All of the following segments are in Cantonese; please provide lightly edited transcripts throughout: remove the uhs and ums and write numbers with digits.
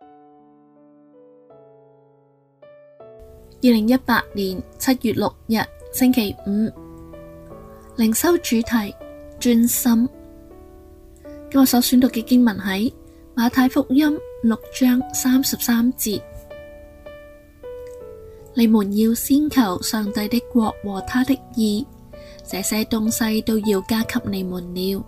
2018年7月6日星期五，靈修主題專心。今日所選讀嘅經文喺馬太福音6章33節。你們要先求上帝的國和他的義，這些東西都要加給你們了。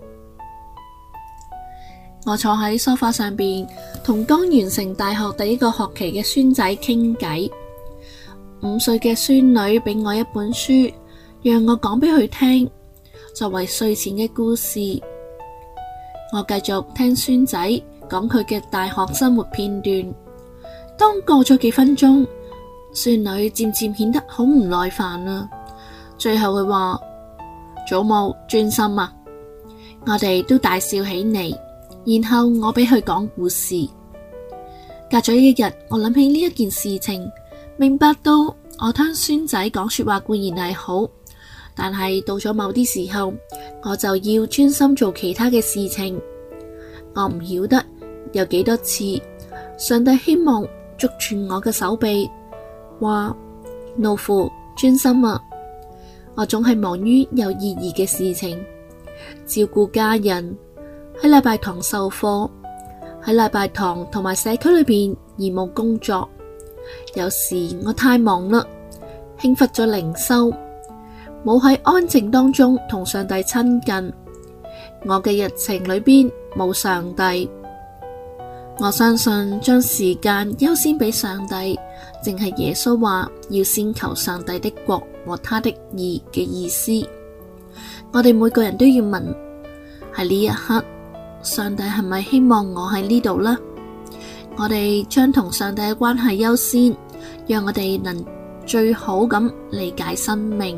我坐喺梳化上邊，同剛完成大學第一個學期嘅孫仔傾偈。5歲嘅孫女俾我一本書，讓我講俾佢聽，作為睡前嘅故事。我繼續聽孫仔講佢嘅大學生活片段。當過咗幾分鐘，孫女漸漸顯得好唔耐煩啦。最後佢話：祖母，專心啊！我哋都大笑起嚟。然後我俾佢講故事。隔咗一日，我諗起呢一件事情，明白到我聽孫仔講說話固然係好，但係到咗某啲時候，我就要專心做其他嘅事情。我唔曉得有幾多次，上帝希望捉住我嘅手臂，話：老父，專心啊！我總係忙於有意義嘅事情，照顧家人，喺禮拜堂授課，喺禮拜堂同埋社區裏邊義務工作。有時我太忙啦，輕忽咗靈修，冇喺安靜當中同上帝親近。我嘅日程裏邊冇上帝。我相信將時間優先俾上帝，正係耶穌話要先求上帝的國和他的義嘅意思。我哋每個人都要問，喺呢一刻，上帝係咪希望我喺呢度呢？我哋將同上帝嘅關係優先，讓我哋能最好咁理解生命。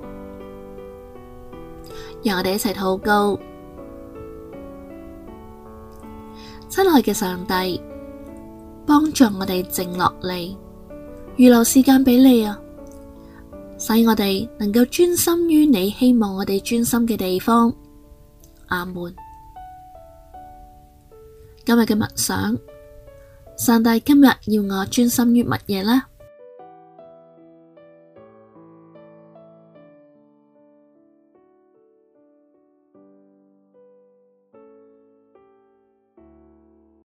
讓我哋一齊禱告。親愛嘅上帝，幫助我哋靜落嚟，預留時間俾你啊，使我哋能夠專心於你希望我哋專心嘅地方。阿門。今日嘅默想，上帝今日要我專心於乜嘢呢？